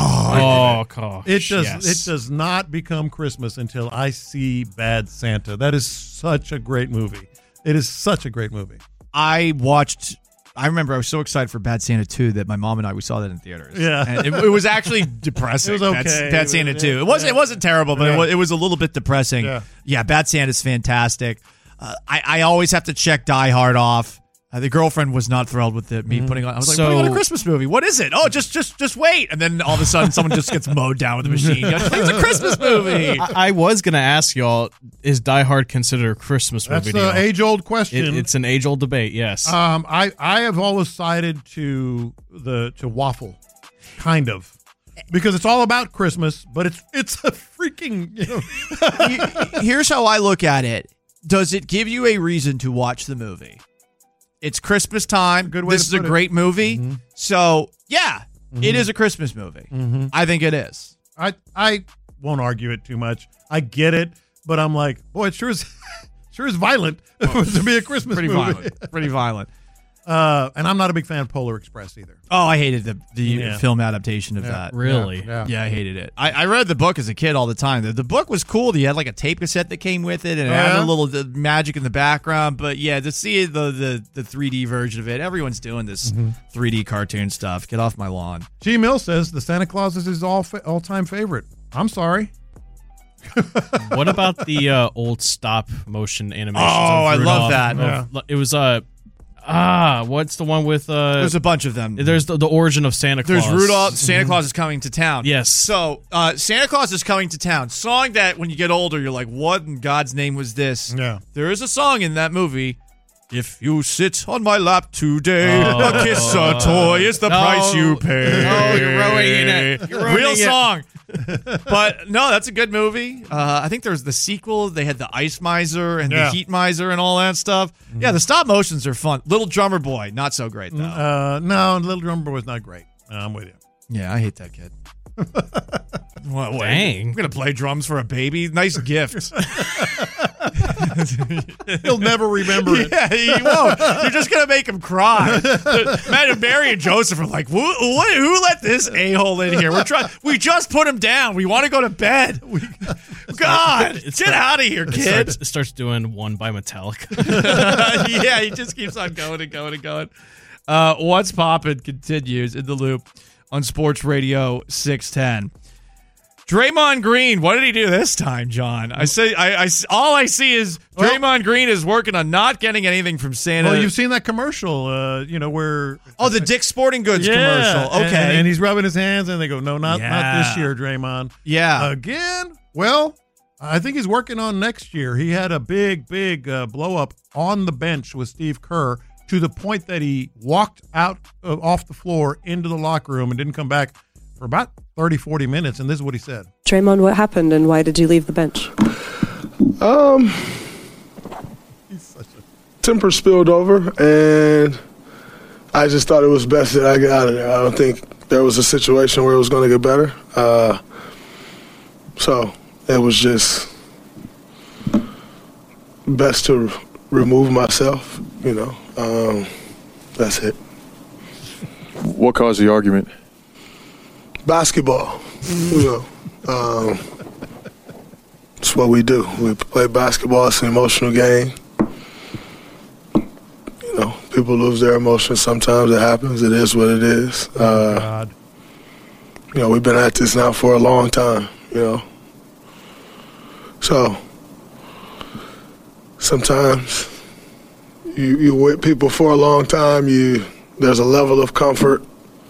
does not become Christmas until I see Bad Santa. That is such a great movie. It is such a great movie. I remember I was so excited for Bad Santa 2 that my mom and I, we saw that in theaters. Yeah. And it was actually depressing. It was okay. Bad Santa 2. It wasn't terrible, but it was a little bit depressing. Yeah, Bad Santa's fantastic. I always have to check Die Hard off. The girlfriend was not thrilled with me putting on. I was like, putting on a Christmas movie. What is it? Oh, just wait. And then all of a sudden, someone just gets mowed down with a machine gun. It's a Christmas movie. I was going to ask y'all, is Die Hard considered a Christmas movie? That's the age-old question. It's an age-old debate, yes. I have always sided to Waffle, kind of. Because it's all about Christmas, but it's a freaking, Here's how I look at it. Does it give you a reason to watch the movie? It's Christmas time. This is a great movie. Mm-hmm. So, it is a Christmas movie. Mm-hmm. I think it is. I won't argue it too much. I get it, but I'm like, boy, it sure is violent to be a Christmas movie. Pretty violent. And I'm not a big fan of Polar Express either. Oh, I hated the film adaptation of that. Really? Yeah, I hated it. I read the book as a kid all the time. The book was cool. You had like a tape cassette that came with it, and it had a little magic in the background. But to see the 3D version of it, everyone's doing this 3D cartoon stuff. Get off my lawn. G. Mill says the Santa Claus is his all-time favorite. I'm sorry. What about the old stop motion animations? Oh, I love that. It was what's the one with there's a bunch of them. There's the origin of Santa Claus. There's Rudolph. Santa Claus is coming to town. Yes. So Santa Claus is coming to town. Song that when you get older, you're like, what in God's name was this? Yeah. There is a song in that movie. If you sit on my lap today, a kiss, a toy is the price you pay. No, you're ruining it. Real song. But no, that's a good movie. I think there was the sequel. They had the Ice Miser and the Heat Miser and all that stuff. Mm-hmm. Yeah, the stop motions are fun. Little Drummer Boy, not so great though. No, Little Drummer Boy was not great. I'm with you. Yeah, I hate that kid. What, dang. I'm going to play drums for a baby? Nice gift. He'll never remember it. Yeah, he won't. You're just going to make him cry. Imagine Mary and Joseph are like, who let this a-hole in here? We just put him down. We want to go to bed. God, get out of here, kid. It starts doing One by Metallica. Yeah, he just keeps on going and going and going. What's Poppin' continues in the loop on Sports Radio 610. Draymond Green, what did he do this time, John? All I see is Draymond Green is working on not getting anything from Santa. Well, you've seen that commercial, where... Oh, the Dick's Sporting Goods commercial. Okay. And he's rubbing his hands, and they go, no, not this year, Draymond. Yeah. Again? Well, I think he's working on next year. He had a big blow-up on the bench with Steve Kerr to the point that he walked out off the floor into the locker room and didn't come back for about 30, 40 minutes, and this is what he said. Draymond, what happened, and why did you leave the bench? Temper spilled over, and I just thought it was best that I get out of there. I don't think there was a situation where it was going to get better. So it was just best to remove myself, that's it. What caused the argument? Basketball, it's what we do. We play basketball. It's an emotional game. People lose their emotions. Sometimes it happens. It is what it is. We've been at this now for a long time, So sometimes you with people for a long time, there's a level of comfort,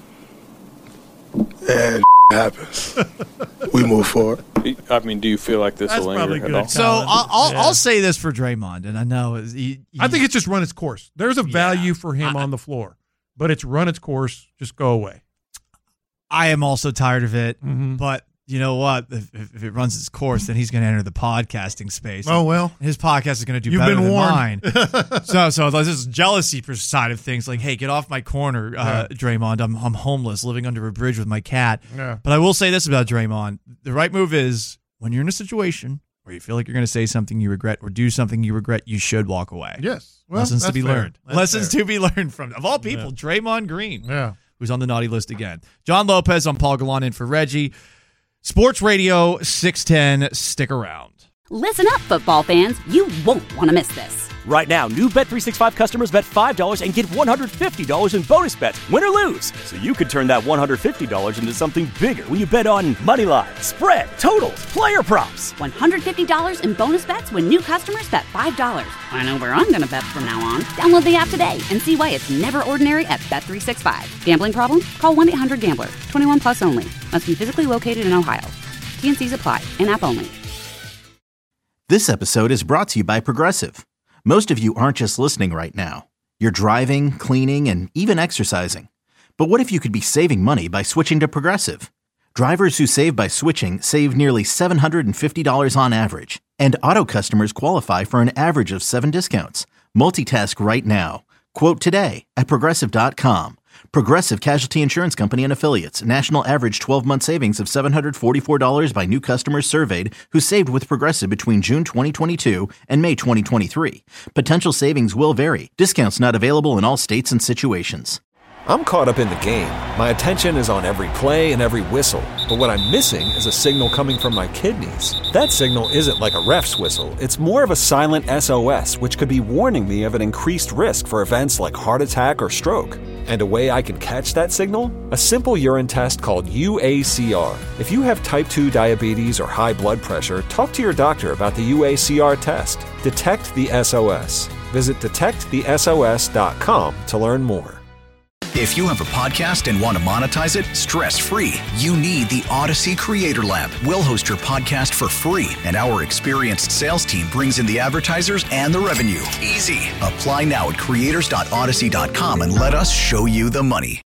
and happens. We move forward. I mean, do you feel like this will linger at all? So I'll say this for Draymond, and I know I think it's just run its course. There's a value for him on the floor, but it's run its course. Just go away. I am also tired of it, but you know what? If it runs its course, then he's going to enter the podcasting space. Oh, well. His podcast is going to do better than mine. So this is jealousy side of things. Like, hey, get off my corner, Draymond. I'm homeless, living under a bridge with my cat. Yeah. But I will say this about Draymond. The right move is when you're in a situation where you feel like you're going to say something you regret or do something you regret, you should walk away. Yes. Well, Lessons to be learned. Lessons to be learned from, of all people, Draymond Green, who's on the naughty list again. John Lopez on Paul Gallant in for Reggie. Sports Radio 610. Stick around. Listen up, football fans. You won't want to miss this. Right now, new Bet365 customers bet $5 and get $150 in bonus bets, win or lose. So you could turn that $150 into something bigger when you bet on moneyline, spread, totals, player props. $150 in bonus bets when new customers bet $5. I know where I'm going to bet from now on. Download the app today and see why it's never ordinary at Bet365. Gambling problem? Call 1-800-GAMBLER. 21 plus only. Must be physically located in Ohio. T&Cs apply. In-app only. This episode is brought to you by Progressive. Most of you aren't just listening right now. You're driving, cleaning, and even exercising. But what if you could be saving money by switching to Progressive? Drivers who save by switching save nearly $750 on average. And auto customers qualify for an average of 7 discounts. Multitask right now. Quote today at Progressive.com. Progressive Casualty Insurance Company and Affiliates. National average 12-month savings of $744 by new customers surveyed who saved with Progressive between June 2022 and May 2023. Potential savings will vary. Discounts not available in all states and situations. I'm caught up in the game. My attention is on every play and every whistle. But what I'm missing is a signal coming from my kidneys. That signal isn't like a ref's whistle. It's more of a silent SOS, which could be warning me of an increased risk for events like heart attack or stroke. And a way I can catch that signal? A simple urine test called UACR. If you have type 2 diabetes or high blood pressure, talk to your doctor about the UACR test. Detect the SOS. Visit detectthesos.com to learn more. If you have a podcast and want to monetize it stress-free, you need the Odyssey Creator Lab. We'll host your podcast for free, and our experienced sales team brings in the advertisers and the revenue. Easy. Apply now at creators.odyssey.com and let us show you the money.